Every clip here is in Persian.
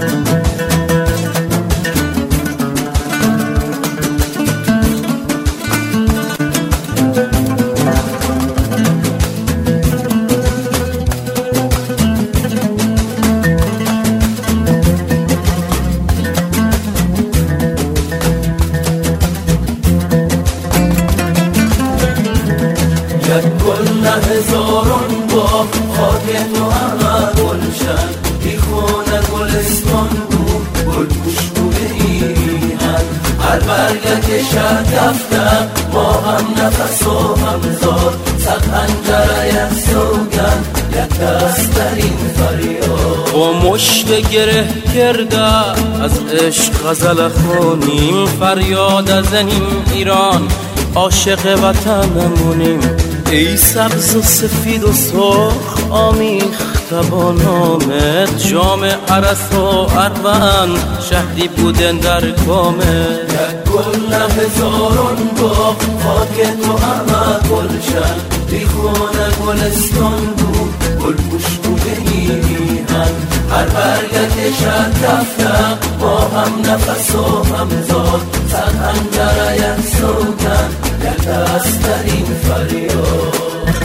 گل هزاران با خاک تو همه گلشن بی خونه گلستان بود گل خوشبوی ایران هر برگه که شکفتم ما هم نفس و همزاد صد پنجره یک سوگن یک دست در این فریاد با مشت گره کرده از عشق غزل خونیم فریاد زنیم ایران عاشق وطنمونیم ای سبز و سفید و سرخ آمیخته با نامت جام عرس و اربعن شهدی بودن در کامت یک گل هزاران باغ خاک تو همه گلشن بی خونه گلستان بود گل خوشبوی ایران هر برگه که شکفتم با هم نفس و همزاد صد پنجره یک سوگن یک دست در این فریاد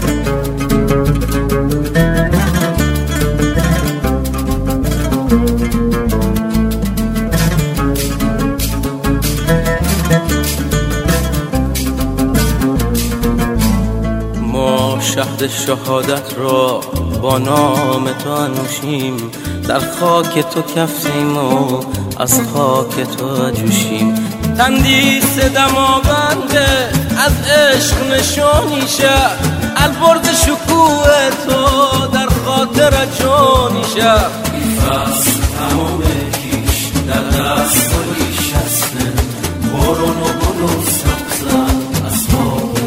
ما شهد شهادت را با نام تو انوشیم در خاک تو کفتیم و از خاک تو جوشیم تندیس دماونده از عشق نشانیشه البرز شکوه تو در خاطر جانیشه این فصل تمام کیش در دست خودیش هستن بارون و گل و سبزن از خواب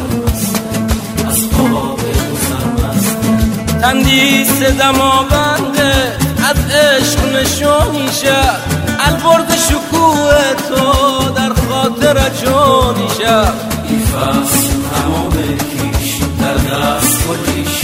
سرمست تندیس دماونده از عشق نشانیشه البرز شکوه تو در خاطر جانیشه این فصل تمام کیش در دست خودیش